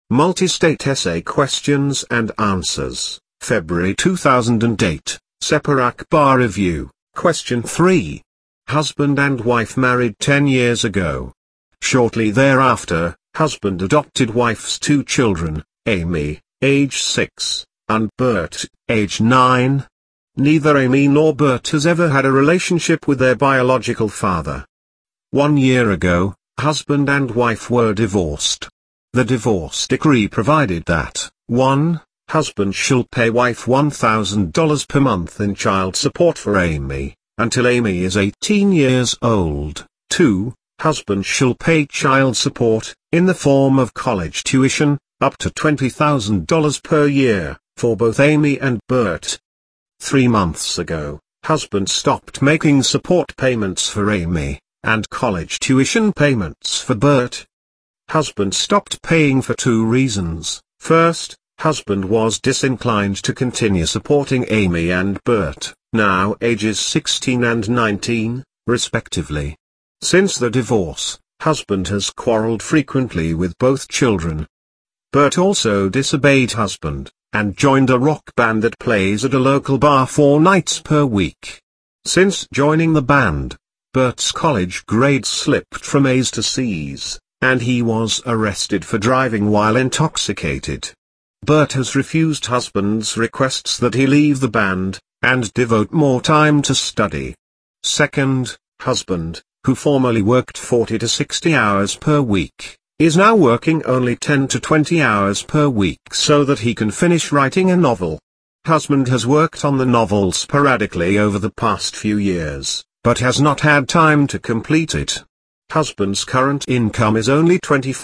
Multi-State Essay Questions and Answers, February 2008, Separak Bar Review, Question 3. Husband and wife married 10 years ago. Shortly thereafter, husband adopted wife's 2 children, Amy, age 6, and Bert, age 9. Neither Amy nor Bert has ever had a relationship with their biological father. 1 year ago, husband and wife were divorced. The divorce decree provided that, 1. Husband shall pay wife $1,000 per month in child support for Amy, until Amy is 18 years old. 2. Husband shall pay child support, in the form of college tuition, up to $20,000 per year, for both Amy and Bert. 3 months ago, husband stopped making support payments for Amy, and college tuition payments for Bert. Husband stopped paying for 2 reasons. First, husband was disinclined to continue supporting Amy and Bert, now ages 16 and 19, respectively. Since the divorce, husband has quarreled frequently with both children. Bert also disobeyed husband, and joined a rock band that plays at a local bar 4 nights per week. Since joining the band, Bert's college grades slipped from A's to C's, and he was arrested for driving while intoxicated. Bert has refused husband's requests that he leave the band, and devote more time to study. Second, husband, who formerly worked 40 to 60 hours per week, is now working only 10 to 20 hours per week so that he can finish writing a novel. Husband has worked on the novel sporadically over the past few years, but has not had time to complete it. Husband's current income is only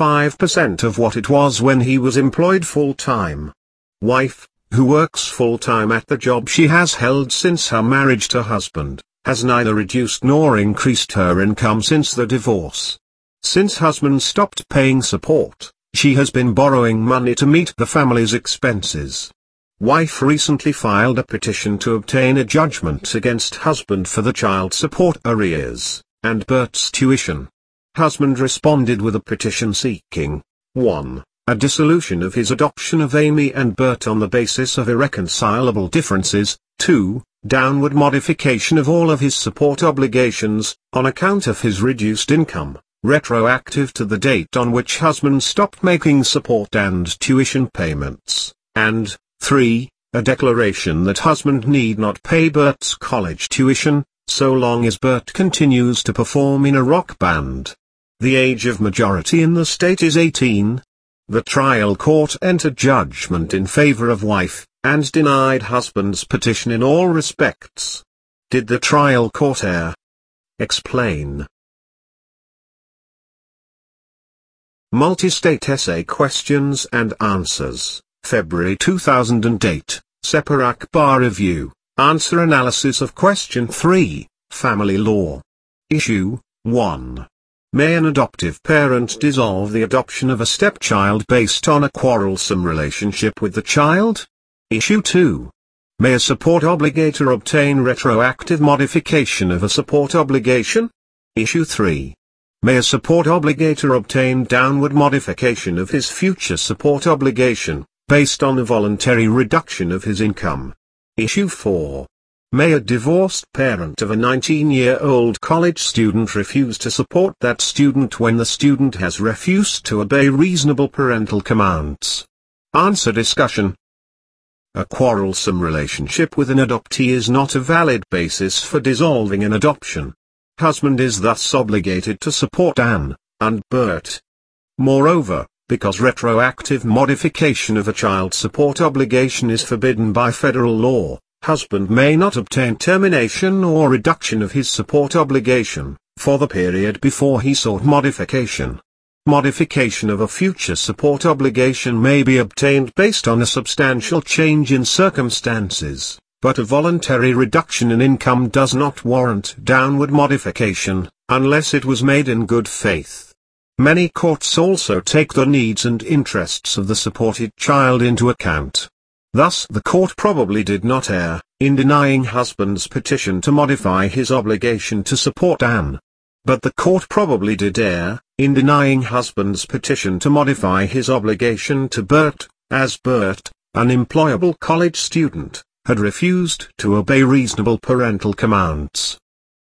25% of what it was when he was employed full-time. Wife, who works full-time at the job she has held since her marriage to husband, has neither reduced nor increased her income since the divorce. Since husband stopped paying support, she has been borrowing money to meet the family's expenses. Wife recently filed a petition to obtain a judgment against husband for the child support arrears, and Bert's tuition. Husband responded with a petition seeking, 1. A dissolution of his adoption of Amy and Bert on the basis of irreconcilable differences, 2. Downward modification of all of his support obligations, on account of his reduced income, retroactive to the date on which husband stopped making support and tuition payments, and 3. A declaration that husband need not pay Bert's college tuition, so long as Bert continues to perform in a rock band. The age of majority in the state is 18. The trial court entered judgment in favor of wife, and denied husband's petition in all respects. Did the trial court err? Explain. Multi-State Essay Questions and Answers, February 2008, Separak Bar Review, Answer Analysis of Question 3, Family Law. Issue 1. May an adoptive parent dissolve the adoption of a stepchild based on a quarrelsome relationship with the child? Issue 2. May a support obligator obtain retroactive modification of a support obligation? Issue 3. May a support obligator obtain downward modification of his future support obligation, based on a voluntary reduction of his income? Issue 4. May a divorced parent of a 19-year-old college student refuse to support that student when the student has refused to obey reasonable parental commands? Answer discussion. A quarrelsome relationship with an adoptee is not a valid basis for dissolving an adoption. Husband is thus obligated to support Anne and Bert. Moreover, because retroactive modification of a child support obligation is forbidden by federal law, husband may not obtain termination or reduction of his support obligation, for the period before he sought modification. Modification of a future support obligation may be obtained based on a substantial change in circumstances, but a voluntary reduction in income does not warrant downward modification, unless it was made in good faith. Many courts also take the needs and interests of the supported child into account. Thus the court probably did not err, in denying husband's petition to modify his obligation to support Anne. But the court probably did err, in denying husband's petition to modify his obligation to Bert, as Bert, an employable college student, had refused to obey reasonable parental commands.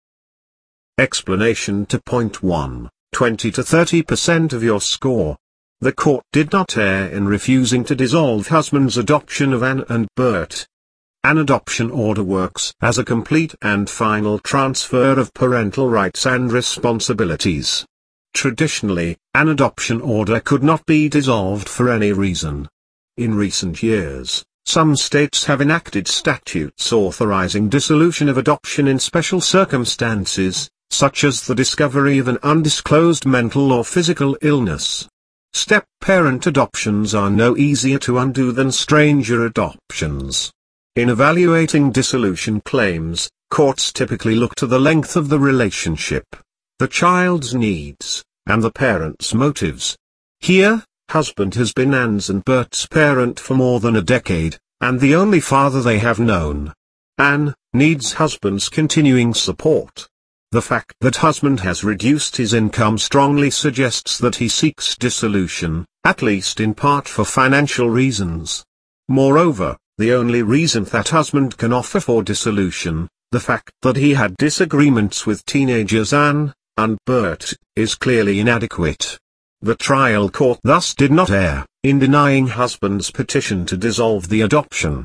Explanation to point 1, 20 to 30% of your score. The court did not err in refusing to dissolve husband's adoption of Anne and Bert. An adoption order works as a complete and final transfer of parental rights and responsibilities. Traditionally, an adoption order could not be dissolved for any reason. In recent years, some states have enacted statutes authorizing dissolution of adoption in special circumstances, such as the discovery of an undisclosed mental or physical illness. Step-parent adoptions are no easier to undo than stranger adoptions. In evaluating dissolution claims, courts typically look to the length of the relationship, the child's needs, and the parent's motives. Here, husband has been Anne's and Bert's parent for more than a decade, and the only father they have known. Anne needs husband's continuing support. The fact that husband has reduced his income strongly suggests that he seeks dissolution, at least in part for financial reasons. Moreover, the only reason that husband can offer for dissolution, the fact that he had disagreements with teenagers Anne and Bert, is clearly inadequate. The trial court thus did not err in denying husband's petition to dissolve the adoption.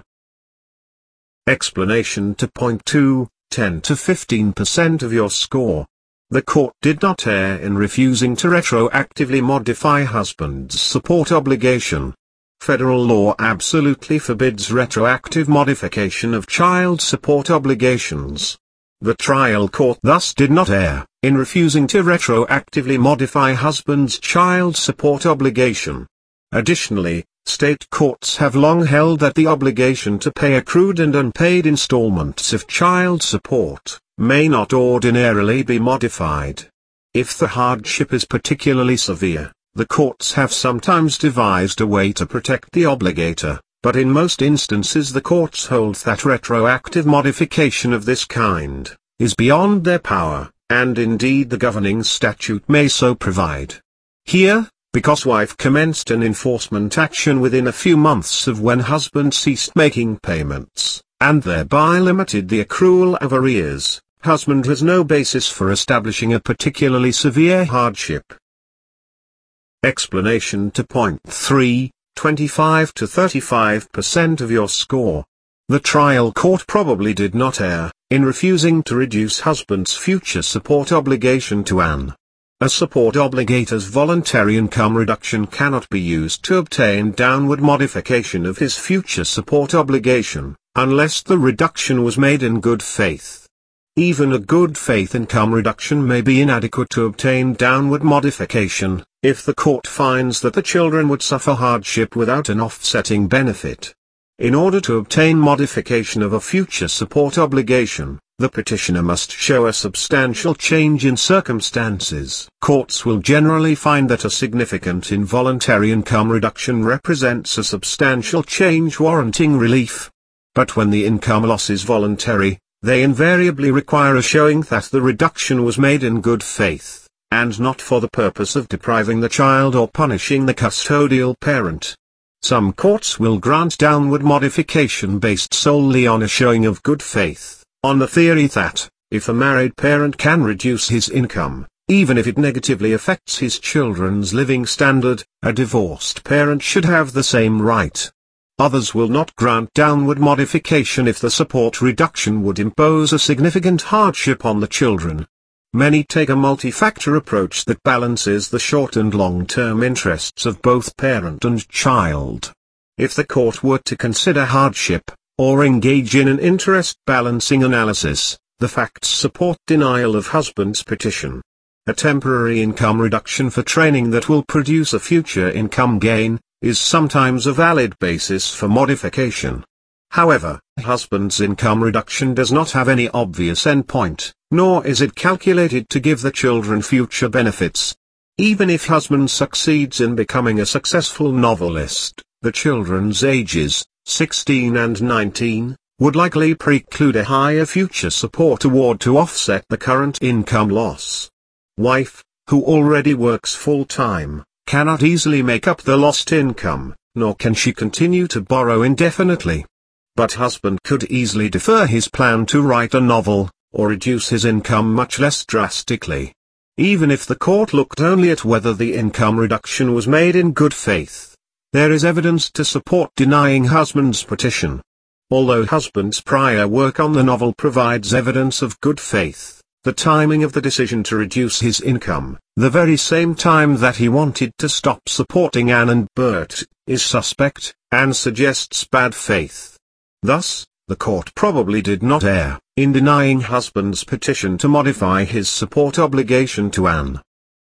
Explanation to point 2, 10 to 15% of your score. The court did not err in refusing to retroactively modify husband's support obligation. Federal law absolutely forbids retroactive modification of child support obligations. The trial court thus did not err in refusing to retroactively modify husband's child support obligation. Additionally, state courts have long held that the obligation to pay accrued and unpaid installments of child support may not ordinarily be modified. If the hardship is particularly severe, the courts have sometimes devised a way to protect the obligator, but in most instances the courts hold that retroactive modification of this kind is beyond their power, and indeed the governing statute may so provide. Here, because wife commenced an enforcement action within a few months of when husband ceased making payments, and thereby limited the accrual of arrears, husband has no basis for establishing a particularly severe hardship. Explanation to point 3, 25 to 35% of your score. The trial court probably did not err in refusing to reduce husband's future support obligation to Anne. A support obligator's voluntary income reduction cannot be used to obtain downward modification of his future support obligation, unless the reduction was made in good faith. Even a good faith income reduction may be inadequate to obtain downward modification, if the court finds that the children would suffer hardship without an offsetting benefit. In order to obtain modification of a future support obligation, the petitioner must show a substantial change in circumstances. Courts will generally find that a significant involuntary income reduction represents a substantial change warranting relief. But when the income loss is voluntary, they invariably require a showing that the reduction was made in good faith, and not for the purpose of depriving the child or punishing the custodial parent. Some courts will grant downward modification based solely on a showing of good faith, on the theory that, if a married parent can reduce his income, even if it negatively affects his children's living standard, a divorced parent should have the same right. Others will not grant downward modification if the support reduction would impose a significant hardship on the children. Many take a multi-factor approach that balances the short and long-term interests of both parent and child. If the court were to consider hardship, or engage in an interest-balancing analysis, the facts support denial of husband's petition. A temporary income reduction for training that will produce a future income gain is sometimes a valid basis for modification. However, husband's income reduction does not have any obvious endpoint, nor is it calculated to give the children future benefits. Even if husband succeeds in becoming a successful novelist, the children's ages, 16 and 19, would likely preclude a higher future support award to offset the current income loss. Wife, who already works full-time, cannot easily make up the lost income, nor can she continue to borrow indefinitely. But husband could easily defer his plan to write a novel, or reduce his income much less drastically. Even if the court looked only at whether the income reduction was made in good faith, there is evidence to support denying husband's petition. Although husband's prior work on the novel provides evidence of good faith, the timing of the decision to reduce his income, the very same time that he wanted to stop supporting Anne and Bert, is suspect, and suggests bad faith. Thus, the court probably did not err in denying husband's petition to modify his support obligation to Anne.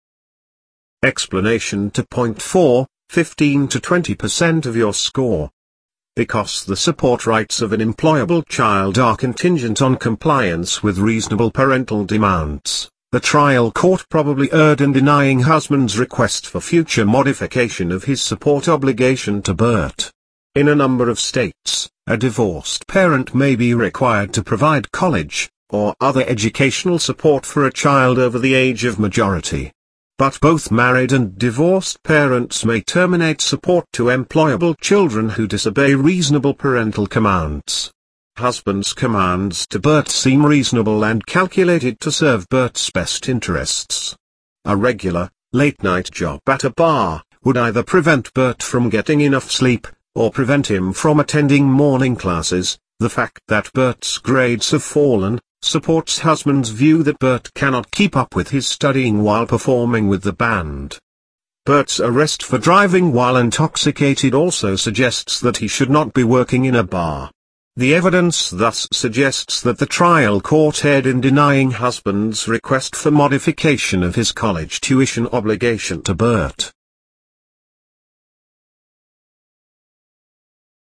Explanation to point 4, 15 to 20% of your score. Because the support rights of an employable child are contingent on compliance with reasonable parental demands, the trial court probably erred in denying husband's request for future modification of his support obligation to Bert. In a number of states, a divorced parent may be required to provide college, or other educational support for a child over the age of majority. But both married and divorced parents may terminate support to employable children who disobey reasonable parental commands. Husband's commands to Bert seem reasonable and calculated to serve Bert's best interests. A regular, late-night job at a bar would either prevent Bert from getting enough sleep, or prevent him from attending morning classes. The fact that Bert's grades have fallen supports husband's view that Bert cannot keep up with his studying while performing with the band. Bert's arrest for driving while intoxicated also suggests that he should not be working in a bar. The evidence thus suggests that the trial court erred in denying husband's request for modification of his college tuition obligation to Bert.